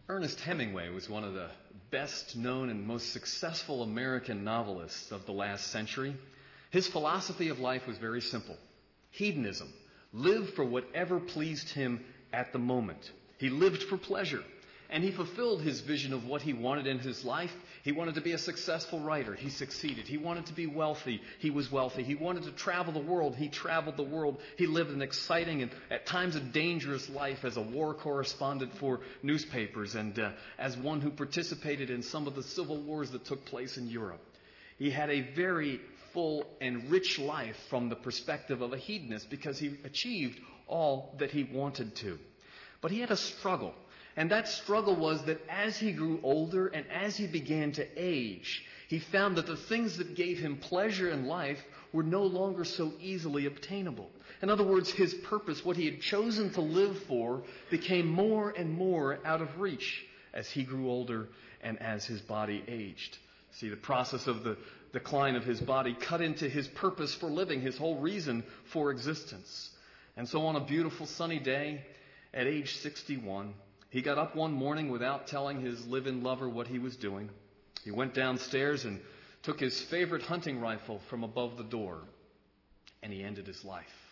Ernest Hemingway was one of the best known and most successful American novelists of the last century. His philosophy of life was very simple. Hedonism. Live for whatever pleased him at the moment. He lived for pleasure. And he fulfilled his vision of what he wanted in his life. He wanted to be a successful writer. He succeeded. He wanted to be wealthy. He was wealthy. He wanted to travel the world. He traveled the world. He lived an exciting and at times a dangerous life as a war correspondent for newspapers and as one who participated in some of the civil wars that took place in Europe. He had a very full and rich life from the perspective of a hedonist because he achieved all that he wanted to. But he had a struggle. And that struggle was that as he grew older and as he began to age, he found that the things that gave him pleasure in life were no longer so easily obtainable. In other words, his purpose, what he had chosen to live for, became more and more out of reach as he grew older and as his body aged. See, the process of the decline of his body cut into his purpose for living, his whole reason for existence. And so on a beautiful sunny day at age 61, he got up one morning without telling his live-in lover what he was doing. He went downstairs and took his favorite hunting rifle from above the door, and he ended his life.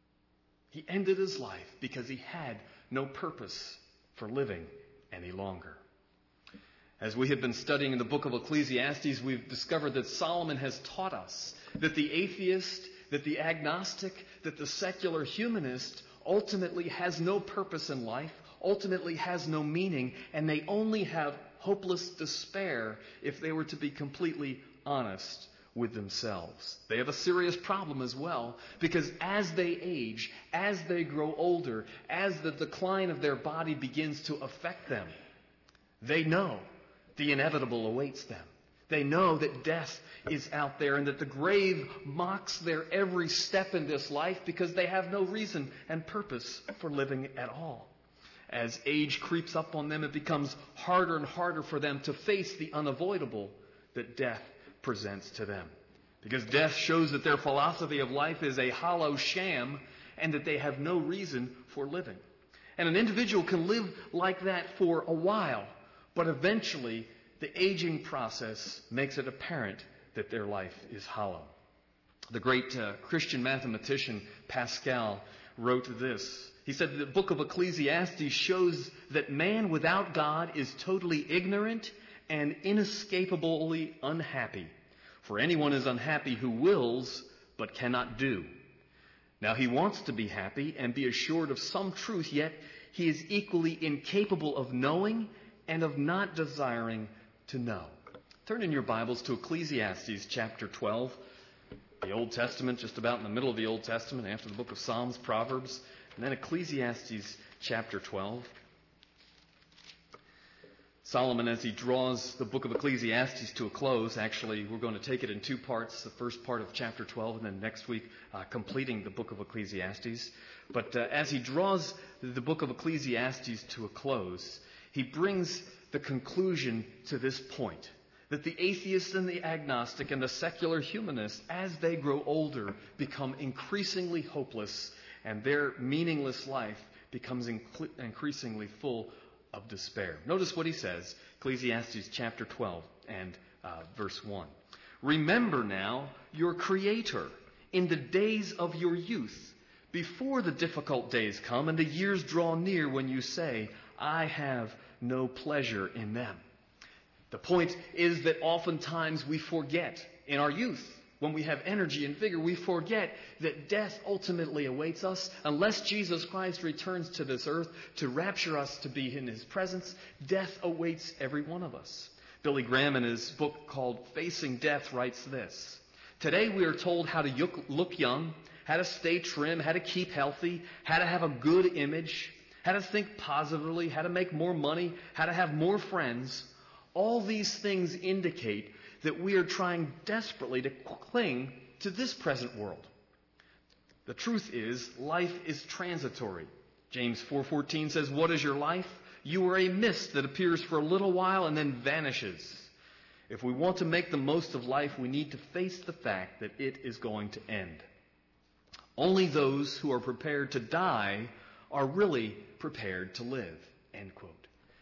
He ended his life because he had no purpose for living any longer. As we have been studying in the book of Ecclesiastes, we've discovered that Solomon has taught us that the atheist, that the agnostic, that the secular humanist ultimately has no purpose in life, ultimately has no meaning, and they only have hopeless despair if they were to be completely honest with themselves. They have a serious problem as well, because as they age, as they grow older, as the decline of their body begins to affect them, they know the inevitable awaits them. They know that death is out there and that the grave mocks their every step in this life because they have no reason and purpose for living at all. As age creeps up on them, it becomes harder and harder for them to face the unavoidable that death presents to them. Because death shows that their philosophy of life is a hollow sham and that they have no reason for living. And an individual can live like that for a while, but eventually the aging process makes it apparent that their life is hollow. The great Christian mathematician Pascal wrote this. He said that the book of Ecclesiastes shows that man without God is totally ignorant and inescapably unhappy. For anyone is unhappy who wills but cannot do. Now he wants to be happy and be assured of some truth, yet he is equally incapable of knowing and of not desiring to know. Turn in your Bibles to Ecclesiastes chapter 12. The Old Testament, just about in the middle of the Old Testament, after the book of Psalms, Proverbs, and then Ecclesiastes chapter 12. Solomon, as he draws the book of Ecclesiastes to a close, actually, we're going to take it in two parts, the first part of chapter 12, and then next week, completing the book of Ecclesiastes. But as he draws the book of Ecclesiastes to a close, he brings the conclusion to this point, that the atheist and the agnostic and the secular humanist, as they grow older, become increasingly hopeless, and their meaningless life becomes increasingly full of despair. Notice what he says, Ecclesiastes chapter 12 and verse 1. Remember now your Creator in the days of your youth, before the difficult days come and the years draw near when you say, I have no pleasure in them. The point is that oftentimes we forget in our youth, when we have energy and vigor, we forget that death ultimately awaits us. Unless Jesus Christ returns to this earth to rapture us to be in His presence, death awaits every one of us. Billy Graham, in his book called Facing Death, writes this. Today we are told how to look young, how to stay trim, how to keep healthy, how to have a good image, how to think positively, how to make more money, how to have more friends. All these things indicate that we are trying desperately to cling to this present world. The truth is, life is transitory. James 4:14 says, what is your life? You are a mist that appears for a little while and then vanishes. If we want to make the most of life, we need to face the fact that it is going to end. Only those who are prepared to die are really prepared to live. End quote.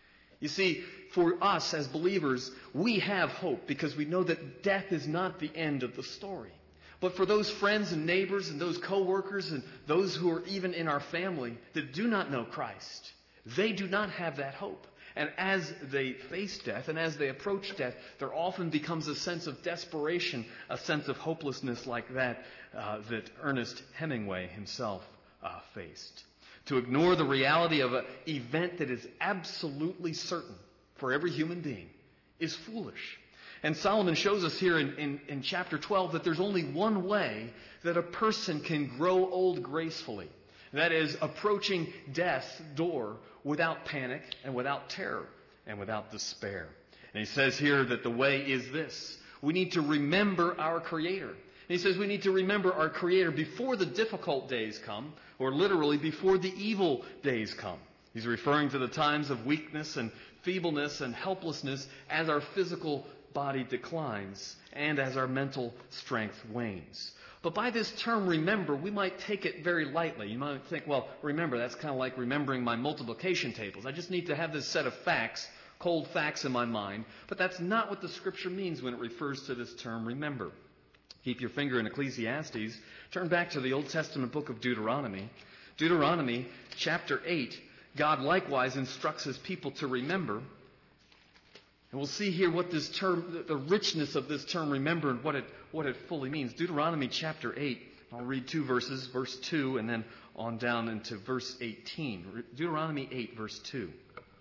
You see, for us as believers, we have hope because we know that death is not the end of the story. But for those friends and neighbors and those co-workers and those who are even in our family that do not know Christ, they do not have that hope. And as they face death and as they approach death, there often becomes a sense of desperation, a sense of hopelessness like that Ernest Hemingway himself faced. To ignore the reality of an event that is absolutely certain for every human being is foolish. And Solomon shows us here in chapter 12 that there's only one way that a person can grow old gracefully. That is, approaching death's door without panic and without terror and without despair. And he says here that the way is this. We need to remember our Creator. And he says we need to remember our Creator before the difficult days come, or literally before the evil days come. He's referring to the times of weakness and feebleness and helplessness as our physical body declines and as our mental strength wanes. But by this term, remember, we might take it very lightly. You might think, well, remember, that's kind of like remembering my multiplication tables. I just need to have this set of facts, cold facts in my mind. But that's not what the Scripture means when it refers to this term, remember. Keep your finger in Ecclesiastes. Turn back to the Old Testament book of Deuteronomy. Deuteronomy chapter 8, God likewise instructs his people to remember. And we'll see here what this term, the richness of this term, remember, and what it fully means. Deuteronomy chapter 8, I'll read two verses, verse 2, and then on down into verse 18. Deuteronomy 8, verse 2.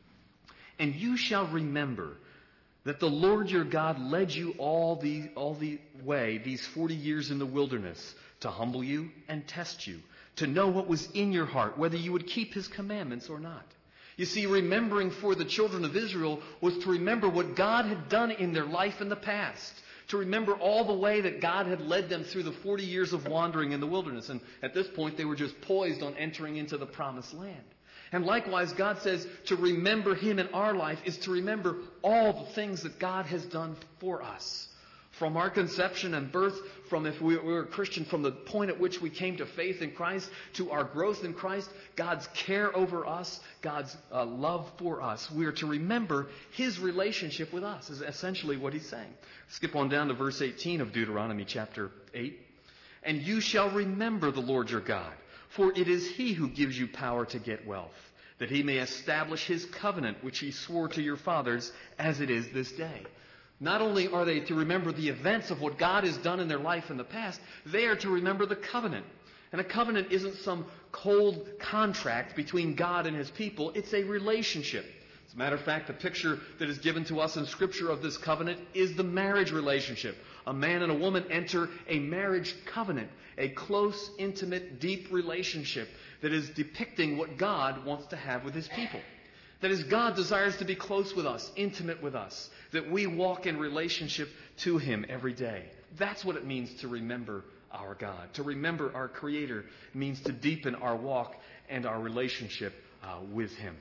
And you shall remember that the Lord your God led you all the way these 40 years in the wilderness to humble you and test you, to know what was in your heart, whether you would keep his commandments or not. You see, remembering for the children of Israel was to remember what God had done in their life in the past, to remember all the way that God had led them through the 40 years of wandering in the wilderness. And at this point, they were just poised on entering into the promised land. And likewise, God says to remember him in our life is to remember all the things that God has done for us. From our conception and birth, from if we were a Christian, from the point at which we came to faith in Christ, to our growth in Christ, God's care over us, God's love for us. We are to remember his relationship with us, is essentially what he's saying. Skip on down to verse 18 of Deuteronomy chapter 8. And you shall remember the Lord your God, for it is he who gives you power to get wealth, that he may establish his covenant, which he swore to your fathers, as it is this day. Not only are they to remember the events of what God has done in their life in the past, they are to remember the covenant. And a covenant isn't some cold contract between God and his people. It's a relationship. As a matter of fact, the picture that is given to us in Scripture of this covenant is the marriage relationship. A man and a woman enter a marriage covenant, a close, intimate, deep relationship that is depicting what God wants to have with his people. That is, God desires to be close with us, intimate with us, that we walk in relationship to him every day. That's what it means to remember our God. To remember our Creator means to deepen our walk and our relationship with him.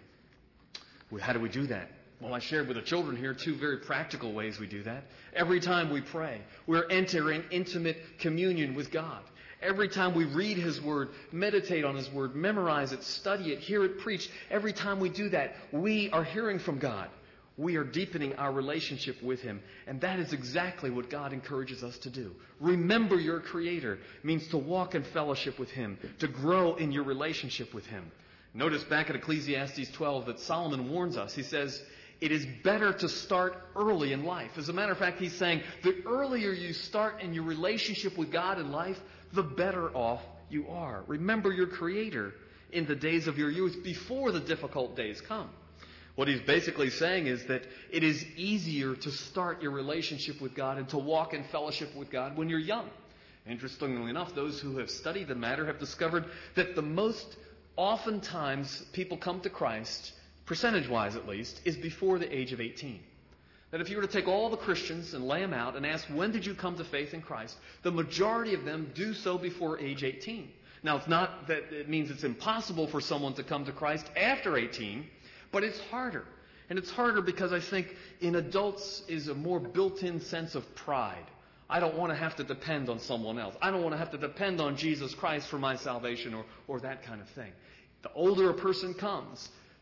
How do we do that? Well, I shared with the children here two very practical ways we do that. Every time we pray, we're entering intimate communion with God. Every time we read his word, meditate on his word, memorize it, study it, hear it preached, every time we do that, we are hearing from God. We are deepening our relationship with him. And that is exactly what God encourages us to do. Remember your Creator means to walk in fellowship with him, to grow in your relationship with him. Notice back at Ecclesiastes 12 that Solomon warns us. He says, it is better to start early in life. As a matter of fact, he's saying the earlier you start in your relationship with God in life, the better off you are. Remember your Creator in the days of your youth before the difficult days come. What he's basically saying is that it is easier to start your relationship with God and to walk in fellowship with God when you're young. Interestingly enough, those who have studied the matter have discovered that the most oftentimes people come to Christ, percentage-wise at least, is before the age of 18. That if you were to take all the Christians and lay them out and ask, when did you come to faith in Christ? The majority of them do so before age 18. Now, it's not that it means it's impossible for someone to come to Christ after 18, but it's harder. And it's harder because I think in adults is a more built-in sense of pride. I don't want to have to depend on someone else. I don't want to have to depend on Jesus Christ for my salvation or that kind of thing. The older a person comes,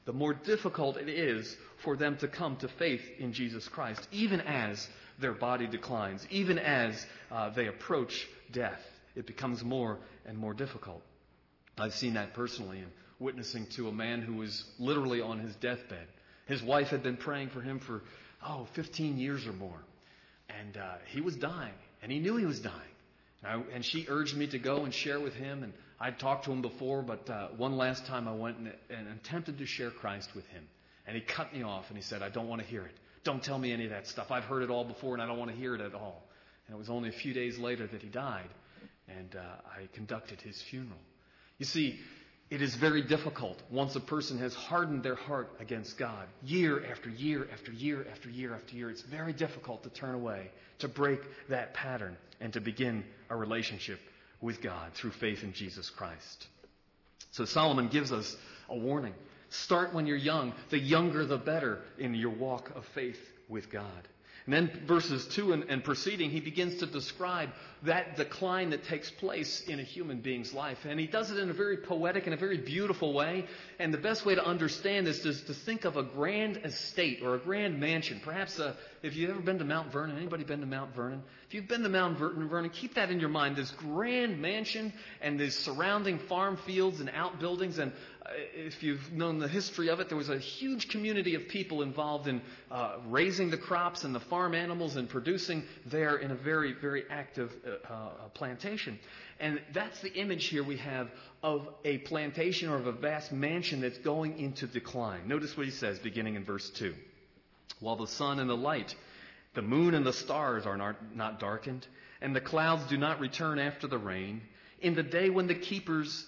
the more difficult it is for them to come to faith in Jesus Christ, even as their body declines, even as they approach death. It becomes more and more difficult. I've seen that personally in witnessing to a man who was literally on his deathbed. His wife had been praying for him for, 15 years or more. And he was dying, and he knew he was dying. And she urged me to go and share with him, and I'd talked to him before, but one last time I went and attempted to share Christ with him. And he cut me off, and he said, "I don't want to hear it. Don't tell me any of that stuff. I've heard it all before, and I don't want to hear it at all." And it was only a few days later that he died, and I conducted his funeral. You see, it is very difficult once a person has hardened their heart against God year after year after year after year after year. It's very difficult to turn away, to break that pattern, and to begin a relationship with God through faith in Jesus Christ. So Solomon gives us a warning. Start when you're young. The younger, the better in your walk of faith with God. And then verses 2 and proceeding, he begins to describe that decline that takes place in a human being's life. And he does it in a very poetic and a very beautiful way. And the best way to understand this is to think of a grand estate or a grand mansion. Perhaps if you've ever been to Mount Vernon, anybody been to Mount Vernon? If you've been to Mount Vernon, keep that in your mind. This grand mansion and these surrounding farm fields and outbuildings. And if you've known the history of it, there was a huge community of people involved in raising the crops and the farm animals and producing there in a very, very active plantation. And that's the image here we have of a plantation or of a vast mansion that's going into decline. Notice what he says beginning in verse 2. While the sun and the light, the moon and the stars are not darkened, and the clouds do not return after the rain, in the day when the keepers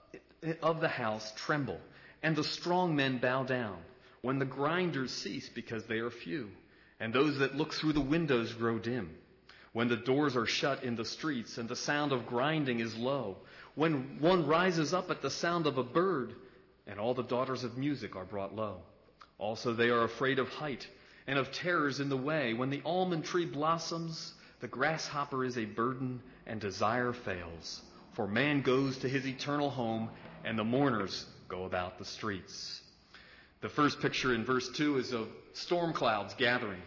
of the house tremble, and the strong men bow down, when the grinders cease because they are few, and those that look through the windows grow dim, when the doors are shut in the streets, and the sound of grinding is low, when one rises up at the sound of a bird, and all the daughters of music are brought low. Also they are afraid of height, and of terrors in the way, when the almond tree blossoms, the grasshopper is a burden, and desire fails. For man goes to his eternal home, and the mourners go about the streets. The first picture in verse 2 is of storm clouds gathering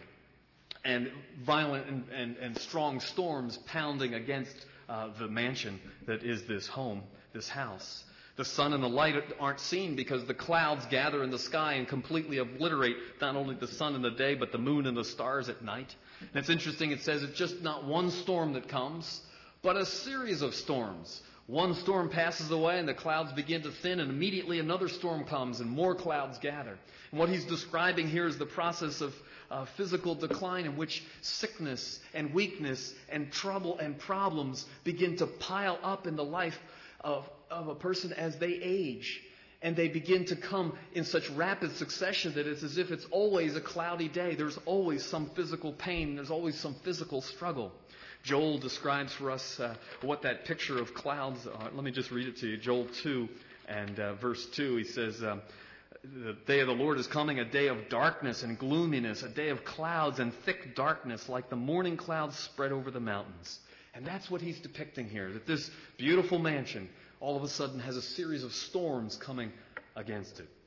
and violent and strong storms pounding against the mansion that is this home, this house. The sun and the light aren't seen because the clouds gather in the sky and completely obliterate not only the sun in the day, but the moon and the stars at night. And it's interesting, it says it's just not one storm that comes, but a series of storms. One storm passes away and the clouds begin to thin, and immediately another storm comes and more clouds gather. And what he's describing here is the process of physical decline in which sickness and weakness and trouble and problems begin to pile up in the life of a person as they age. And they begin to come in such rapid succession that it's as if it's always a cloudy day. There's always some physical pain. There's always some physical struggle. Joel describes for us what that picture of clouds are. Let me just read it to you. Joel 2 and verse 2, he says, the day of the Lord is coming, a day of darkness and gloominess, a day of clouds and thick darkness, like the morning clouds spread over the mountains. And that's what he's depicting here, that this beautiful mansion all of a sudden has a series of storms coming against it.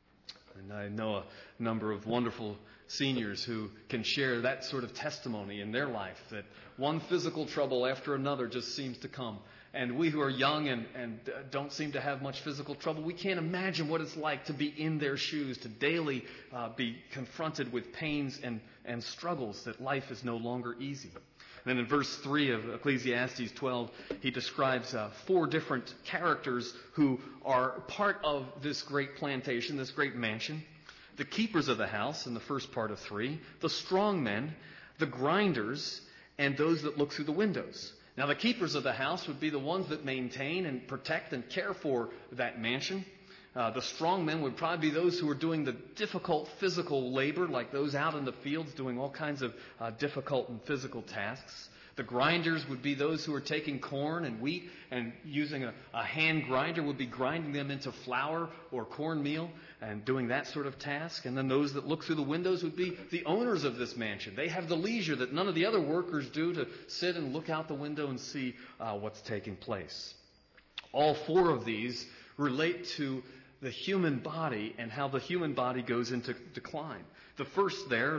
And I know a number of wonderful seniors who can share that sort of testimony in their life, that one physical trouble after another just seems to come. And we who are young and don't seem to have much physical trouble, we can't imagine what it's like to be in their shoes, to daily be confronted with pains and struggles, that life is no longer easy. And then in verse 3 of Ecclesiastes 12, he describes 4 different characters who are part of this great plantation, this great mansion. The keepers of the house in the first part of 3, the strong men, the grinders, and those that look through the windows. Now the keepers of the house would be the ones that maintain and protect and care for that mansion. The strong men would probably be those who are doing the difficult physical labor, like those out in the fields doing all kinds of difficult and physical tasks. The grinders would be those who are taking corn and wheat and using a hand grinder would be grinding them into flour or cornmeal and doing that sort of task. And then those that look through the windows would be the owners of this mansion. They have the leisure that none of the other workers do to sit and look out the window and see what's taking place. All 4 of these relate to the human body and how the human body goes into decline. The first there,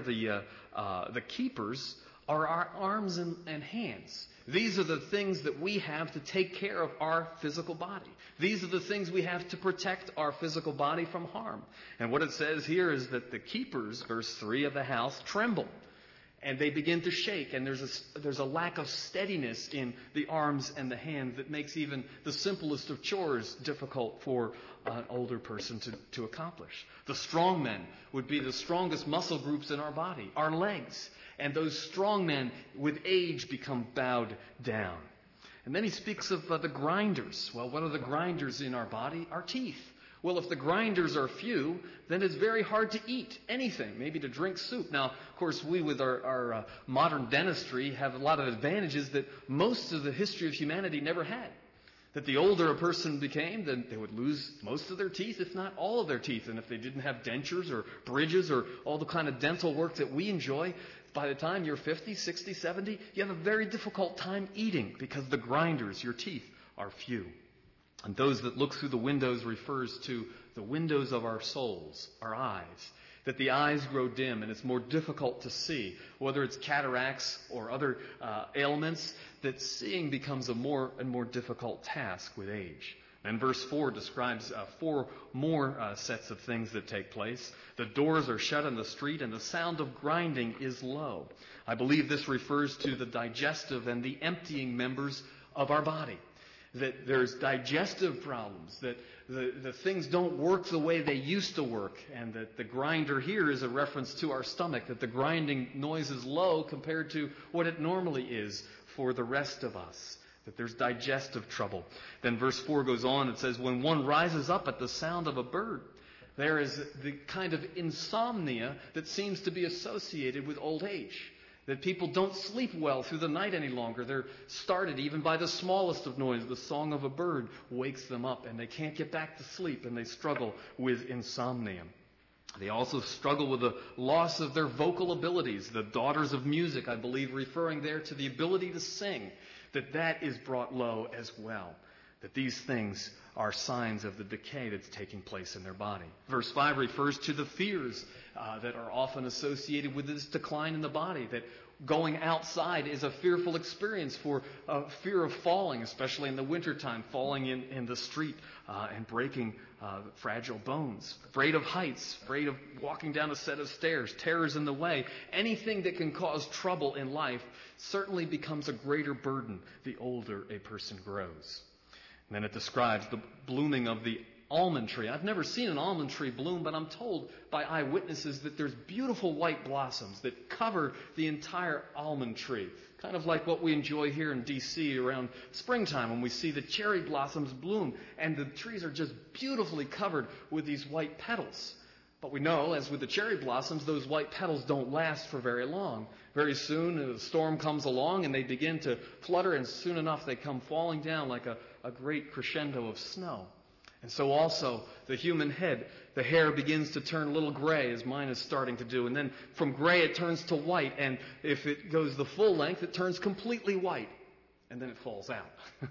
the keepers, are our arms and hands. These are the things that we have to take care of our physical body. These are the things we have to protect our physical body from harm. And what it says here is that the keepers, verse 3 of the house, tremble. And they begin to shake, and there's a lack of steadiness in the arms and the hands that makes even the simplest of chores difficult for an older person to accomplish. The strong men would be the strongest muscle groups in our body, our legs. And those strong men with age become bowed down. And then he speaks of the grinders. Well, what are the grinders in our body? Our teeth. Well, if the grinders are few, then it's very hard to eat anything, maybe to drink soup. Now, of course, we with our modern dentistry have a lot of advantages that most of the history of humanity never had. That the older a person became, then they would lose most of their teeth, if not all of their teeth. And if they didn't have dentures or bridges or all the kind of dental work that we enjoy, by the time you're 50, 60, 70, you have a very difficult time eating because the grinders, your teeth, are few. And those that look through the windows refers to the windows of our souls, our eyes. That the eyes grow dim and it's more difficult to see. Whether it's cataracts or other ailments, that seeing becomes a more and more difficult task with age. And verse 4 describes 4 more sets of things that take place. The doors are shut on the street and the sound of grinding is low. I believe this refers to the digestive and the emptying members of our body. That there's digestive problems, that the things don't work the way they used to work, and that the grinder here is a reference to our stomach, that the grinding noise is low compared to what it normally is for the rest of us, that there's digestive trouble. Then verse 4 goes on, it says, when one rises up at the sound of a bird, there is the kind of insomnia that seems to be associated with old age. That people don't sleep well through the night any longer. They're started even by the smallest of noise. The song of a bird wakes them up and they can't get back to sleep and they struggle with insomnia. They also struggle with the loss of their vocal abilities. The daughters of music, I believe, referring there to the ability to sing, that is brought low as well. That these things are signs of the decay that's taking place in their body. Verse 5 refers to the fears that are often associated with this decline in the body, that going outside is a fearful experience for fear of falling, especially in the wintertime, falling in the street and breaking fragile bones. Afraid of heights, afraid of walking down a set of stairs, terrors in the way. Anything that can cause trouble in life certainly becomes a greater burden the older a person grows. And then it describes the blooming of the almond tree. I've never seen an almond tree bloom, but I'm told by eyewitnesses that there's beautiful white blossoms that cover the entire almond tree. Kind of like what we enjoy here in D.C. around springtime when we see the cherry blossoms bloom and the trees are just beautifully covered with these white petals. But we know, as with the cherry blossoms, those white petals don't last for very long. Very soon, a storm comes along and they begin to flutter, and soon enough they come falling down like a great crescendo of snow. And so also, the human head, the hair begins to turn a little gray, as mine is starting to do. And then from gray it turns to white, and if it goes the full length, it turns completely white. And then it falls out.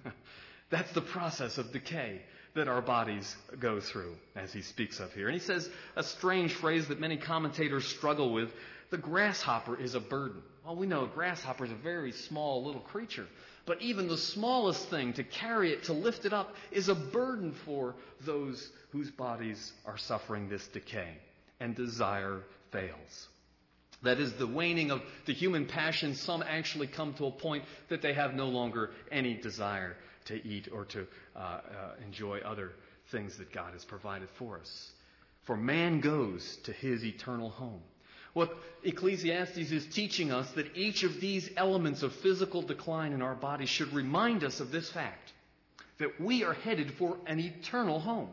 That's the process of decay that our bodies go through, as he speaks of here. And he says a strange phrase that many commentators struggle with: the grasshopper is a burden. Well, we know a grasshopper is a very small little creature. But even the smallest thing, to carry it, to lift it up, is a burden for those whose bodies are suffering this decay, and desire fails. That is the waning of the human passion. Some actually come to a point that they have no longer any desire to eat or to enjoy other things that God has provided for us. For man goes to his eternal home. What Ecclesiastes is teaching us, that each of these elements of physical decline in our body should remind us of this fact, that we are headed for an eternal home.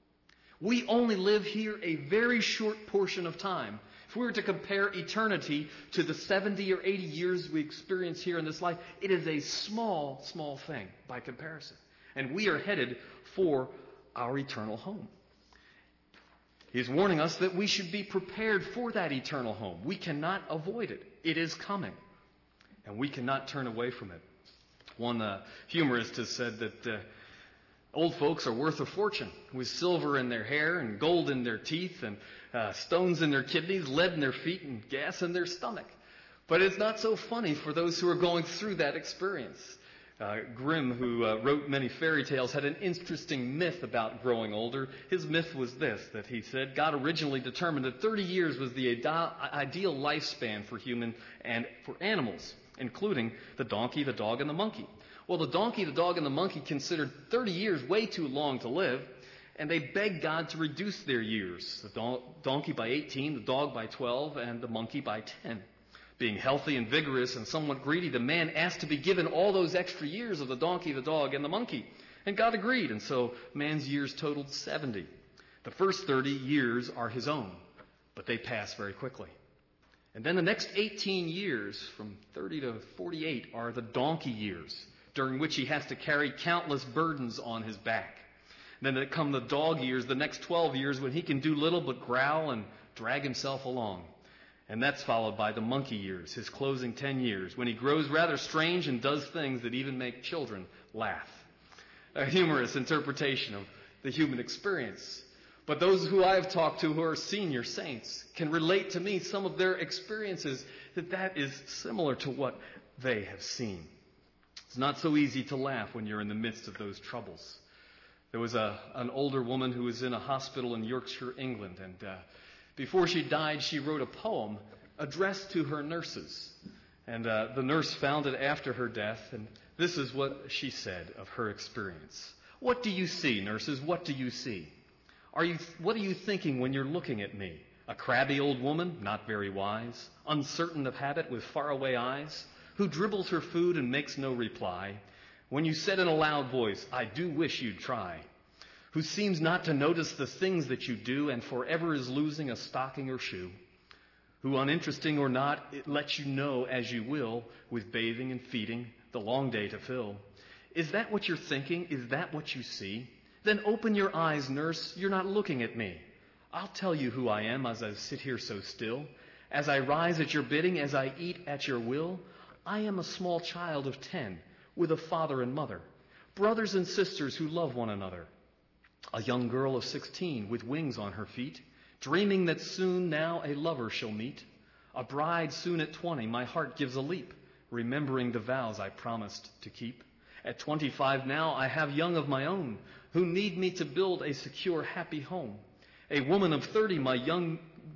We only live here a very short portion of time. If we were to compare eternity to the 70 or 80 years we experience here in this life, it is a small, small thing by comparison. And we are headed for our eternal home. He's warning us that we should be prepared for that eternal home. We cannot avoid it. It is coming. And we cannot turn away from it. One humorist has said that Old folks are worth a fortune, with silver in their hair and gold in their teeth and stones in their kidneys, lead in their feet, and gas in their stomach. But it's not so funny for those who are going through that experience. Grimm, who wrote many fairy tales, had an interesting myth about growing older. His myth was this, that he said God originally determined that 30 years was the ideal lifespan for human and for animals, including the donkey, the dog, and the monkey. Well, the donkey, the dog, and the monkey considered 30 years way too long to live, and they begged God to reduce their years. The donkey by 18, the dog by 12, and the monkey by 10. Being healthy and vigorous and somewhat greedy, the man asked to be given all those extra years of the donkey, the dog, and the monkey. And God agreed, and so man's years totaled 70. The first 30 years are his own, but they pass very quickly. And then the next 18 years, from 30 to 48, are the donkey years, during which he has to carry countless burdens on his back. Then come the dog years, the next 12 years, when he can do little but growl and drag himself along. And that's followed by the monkey years, his closing 10 years, when he grows rather strange and does things that even make children laugh. A humorous interpretation of the human experience. But those who I have talked to who are senior saints can relate to me some of their experiences that is similar to what they have seen. It's not so easy to laugh when you're in the midst of those troubles. There was an older woman who was in a hospital in Yorkshire, England, and before she died, she wrote a poem addressed to her nurses. And the nurse found it after her death, and this is what she said of her experience. What do you see, nurses? What do you see? What are you thinking when you're looking at me? A crabby old woman, not very wise, uncertain of habit with faraway eyes, who dribbles her food and makes no reply, when you said in a loud voice, I do wish you'd try, who seems not to notice the things that you do and forever is losing a stocking or shoe, who, uninteresting or not, it lets you know as you will, with bathing and feeding, the long day to fill. Is that what you're thinking? Is that what you see? Then open your eyes, nurse. You're not looking at me. I'll tell you who I am as I sit here so still. As I rise at your bidding, as I eat at your will, I am a small child of 10 with a father and mother, brothers and sisters who love one another. A young girl of 16 with wings on her feet, dreaming that soon now a lover shall meet. A bride soon at 20, my heart gives a leap, remembering the vows I promised to keep. At 25 now, I have young of my own, who need me to build a secure, happy home. A woman of 30, my young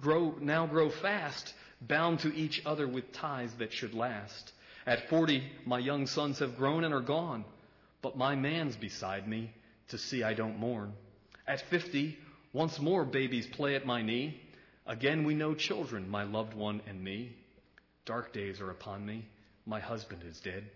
now grow fast, bound to each other with ties that should last. At 40, my young sons have grown and are gone, but my man's beside me to see I don't mourn. At 50, once more babies play at my knee. Again we know children, my loved one and me. Dark days are upon me, my husband is dead.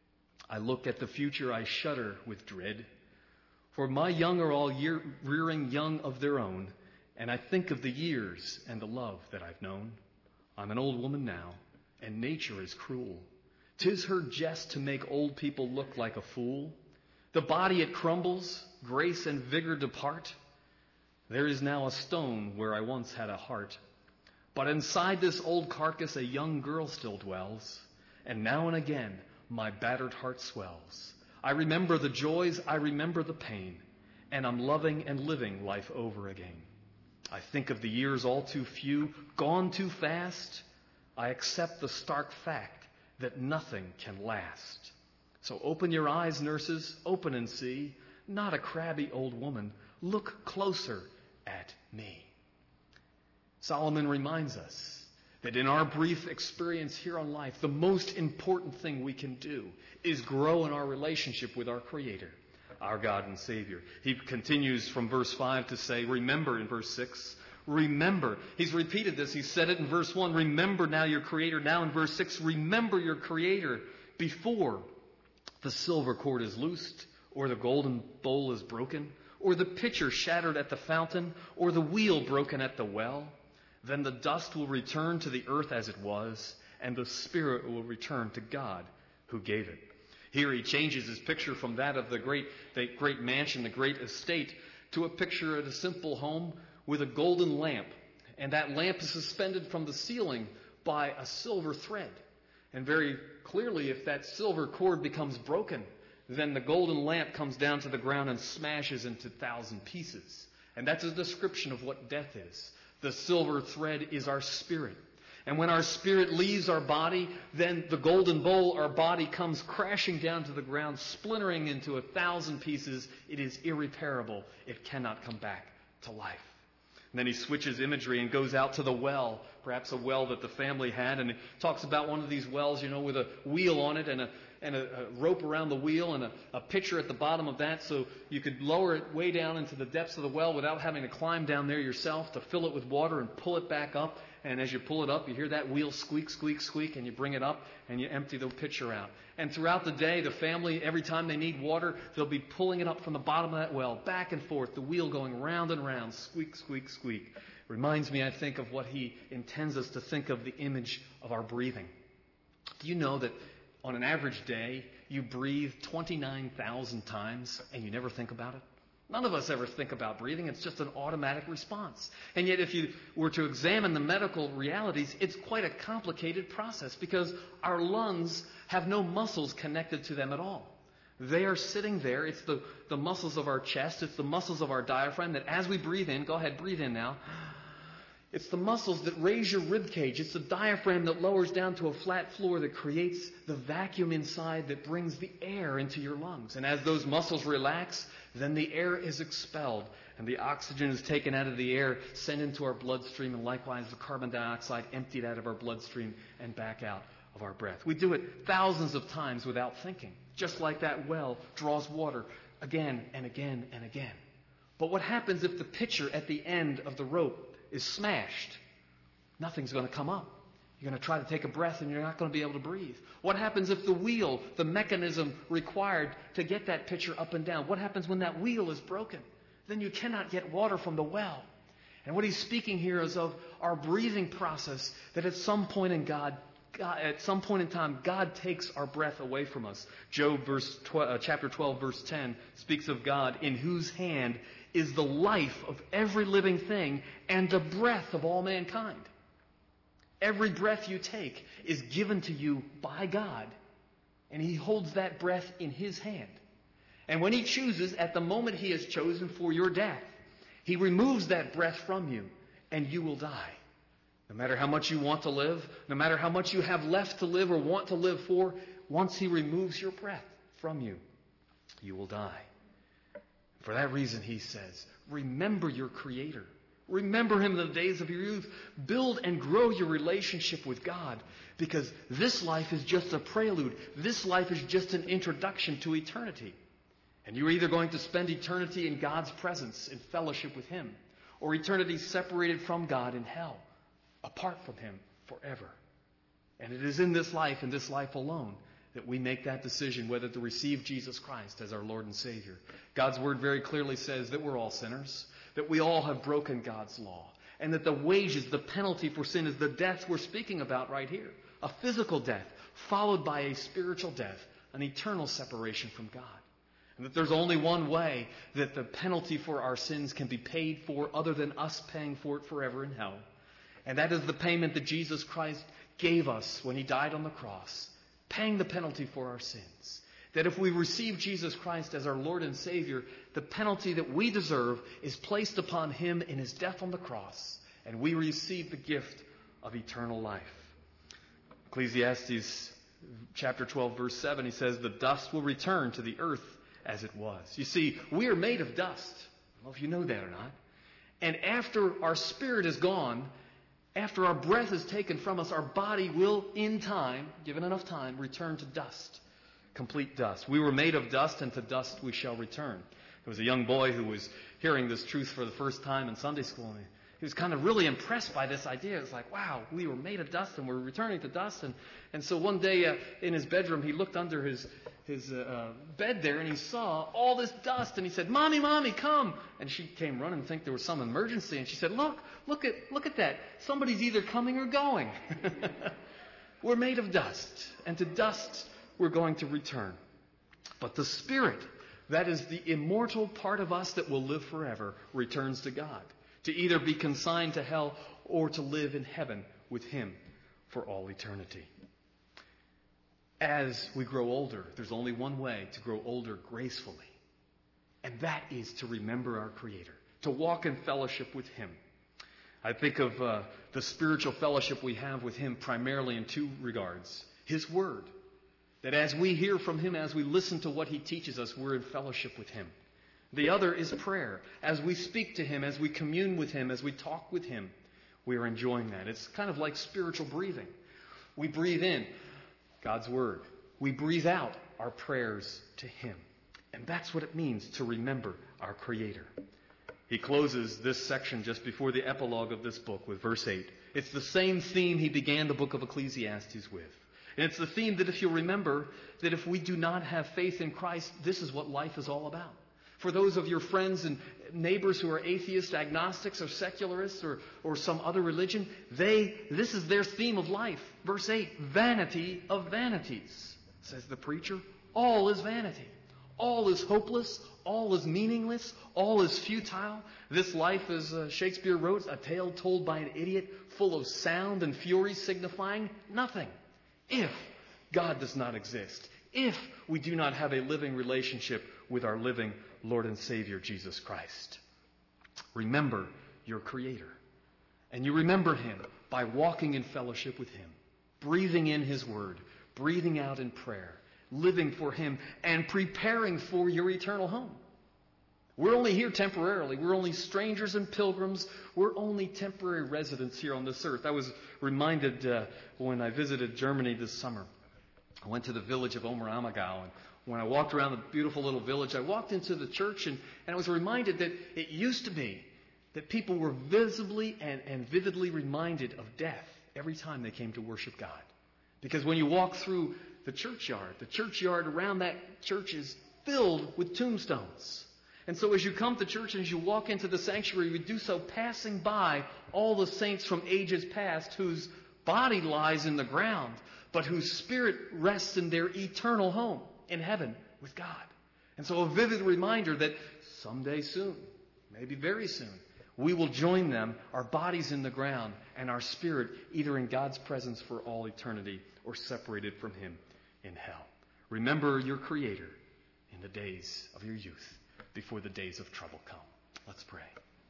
I look at the future, I shudder with dread. For my young are all rearing young of their own, and I think of the years and the love that I've known. I'm an old woman now, and nature is cruel. 'Tis her jest to make old people look like a fool. The body it crumbles, grace and vigor depart. There is now a stone where I once had a heart. But inside this old carcass a young girl still dwells, and now and again my battered heart swells. I remember the joys, I remember the pain, and I'm loving and living life over again. I think of the years all too few, gone too fast. I accept the stark fact that nothing can last. So open your eyes, nurses, open and see, not a crabby old woman. Look closer at me. Solomon reminds us that in our brief experience here on life, the most important thing we can do is grow in our relationship with our Creator, our God and Savior. He continues from verse 5 to say, remember in verse 6, remember. He's repeated this. He said it in verse 1, remember now your Creator. Now in verse 6, remember your Creator before the silver cord is loosed, or the golden bowl is broken, or the pitcher shattered at the fountain, or the wheel broken at the well. Then the dust will return to the earth as it was, and the spirit will return to God who gave it. Here he changes his picture from that of the great mansion, the great estate, to a picture of a simple home with a golden lamp. And that lamp is suspended from the ceiling by a silver thread. And very clearly, if that silver cord becomes broken, then the golden lamp comes down to the ground and smashes into 1,000 pieces. And that's a description of what death is. The silver thread is our spirit. And when our spirit leaves our body, then the golden bowl, our body, comes crashing down to the ground, splintering into 1,000 pieces. It is irreparable. It cannot come back to life. And then he switches imagery and goes out to the well, perhaps a well that the family had, and he talks about one of these wells, with a wheel on it and a rope around the wheel and a pitcher at the bottom of that, so you could lower it way down into the depths of the well without having to climb down there yourself to fill it with water and pull it back up. And as you pull it up, you hear that wheel squeak, squeak, squeak, and you bring it up and you empty the pitcher out. And throughout the day, the family, every time they need water, they'll be pulling it up from the bottom of that well, back and forth, the wheel going round and round, squeak, squeak, squeak. Reminds me, I think, of what he intends us to think of, the image of our breathing. Do you know that on an average day, you breathe 29,000 times and you never think about it? None of us ever think about breathing. It's just an automatic response. And yet if you were to examine the medical realities, it's quite a complicated process because our lungs have no muscles connected to them at all. They are sitting there. It's the muscles of our chest. It's the muscles of our diaphragm that as we breathe in, go ahead, breathe in now. It's the muscles that raise your rib cage. It's the diaphragm that lowers down to a flat floor that creates the vacuum inside that brings the air into your lungs. And as those muscles relax, then the air is expelled and the oxygen is taken out of the air, sent into our bloodstream, and likewise the carbon dioxide emptied out of our bloodstream and back out of our breath. We do it thousands of times without thinking, just like that well draws water again and again and again. But what happens if the pitcher at the end of the rope is smashed? Nothing's going to come up. You're going to try to take a breath and you're not going to be able to breathe. What happens if the wheel, the mechanism required to get that pitcher up and down, what happens when that wheel is broken? Then you cannot get water from the well. And what he's speaking here is of our breathing process, that at some point in time, God takes our breath away from us. Job chapter 12, verse 10 speaks of God in whose hand is the life of every living thing and the breath of all mankind. Every breath you take is given to you by God, and he holds that breath in his hand. And when he chooses, at the moment he has chosen for your death, he removes that breath from you, and you will die. No matter how much you want to live, no matter how much you have left to live or want to live for, once he removes your breath from you, you will die. For that reason, he says, remember your Creator. Remember him in the days of your youth. Build and grow your relationship with God, because this life is just a prelude. This life is just an introduction to eternity. And you're either going to spend eternity in God's presence, in fellowship with him, or eternity separated from God in hell, apart from him forever. And it is in this life, and this life alone, that we make that decision whether to receive Jesus Christ as our Lord and Savior. God's Word very clearly says that we're all sinners, that we all have broken God's law, and that the wages, the penalty for sin, is the death we're speaking about right here. A physical death, followed by a spiritual death, an eternal separation from God. And that there's only one way that the penalty for our sins can be paid for other than us paying for it forever in hell. And that is the payment that Jesus Christ gave us when he died on the cross, paying the penalty for our sins. That if we receive Jesus Christ as our Lord and Savior, the penalty that we deserve is placed upon him in his death on the cross, and we receive the gift of eternal life. Ecclesiastes chapter 12, verse 7, he says, the dust will return to the earth as it was. You see, we are made of dust. I don't know if you know that or not. And after our spirit is gone, after our breath is taken from us, our body will, in time, given enough time, return to dust. Complete dust. We were made of dust, and to dust we shall return. There was a young boy who was hearing this truth for the first time in Sunday school, and he was kind of really impressed by this idea. It was like, wow, we were made of dust, and we're returning to dust. And so one day in his bedroom, he looked under his bed there, and he saw all this dust, and he said, Mommy, come. And she came running to think there was some emergency, and she said, look at that. Somebody's either coming or going. We're made of dust, and to dust we're going to return. But the Spirit, that is the immortal part of us that will live forever, returns to God, to either be consigned to hell or to live in heaven with him for all eternity. As we grow older, there's only one way to grow older gracefully. And that is to remember our Creator, to walk in fellowship with Him. I think of the spiritual fellowship we have with Him primarily in two regards. His Word, that as we hear from Him, as we listen to what He teaches us, we're in fellowship with Him. The other is prayer. As we speak to Him, as we commune with Him, as we talk with Him, we are enjoying that. It's kind of like spiritual breathing. We breathe in God's Word. We breathe out our prayers to Him. And that's what it means to remember our Creator. He closes this section just before the epilogue of this book with verse 8. It's the same theme he began the book of Ecclesiastes with. And it's the theme that if you remember, that if we do not have faith in Christ, this is what life is all about. For those of your friends and neighbors who are atheists, agnostics, or secularists, or some other religion, this is their theme of life. Verse 8, vanity of vanities, says the preacher. All is vanity. All is hopeless. All is meaningless. All is futile. This life, as Shakespeare wrote, a tale told by an idiot, full of sound and fury, signifying nothing. If God does not exist, if we do not have a living relationship with our living Lord and Savior, Jesus Christ. Remember your Creator. And you remember Him by walking in fellowship with Him, breathing in His Word, breathing out in prayer, living for Him, and preparing for your eternal home. We're only here temporarily. We're only strangers and pilgrims. We're only temporary residents here on this earth. I was reminded when I visited Germany this summer. I went to the village of Oberammergau, and when I walked around the beautiful little village, I walked into the church, and I was reminded that it used to be that people were visibly and vividly reminded of death every time they came to worship God. Because when you walk through the churchyard around that church is filled with tombstones. And so as you come to church and as you walk into the sanctuary, you do so passing by all the saints from ages past whose body lies in the ground, but whose spirit rests in their eternal home in heaven with God. And so a vivid reminder that someday soon, maybe very soon, we will join them, our bodies in the ground and our spirit either in God's presence for all eternity or separated from Him in hell. Remember your Creator in the days of your youth before the days of trouble come. Let's pray.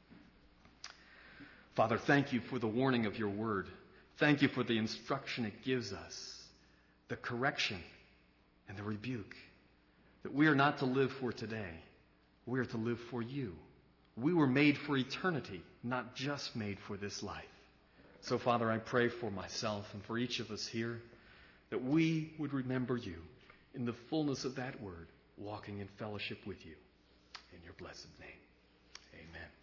Father, thank you for the warning of your word. Thank you for the instruction it gives us, the correction and the rebuke, that we are not to live for today. We are to live for you. We were made for eternity, not just made for this life. So, Father, I pray for myself and for each of us here that we would remember you in the fullness of that word, walking in fellowship with you. In your blessed name, amen.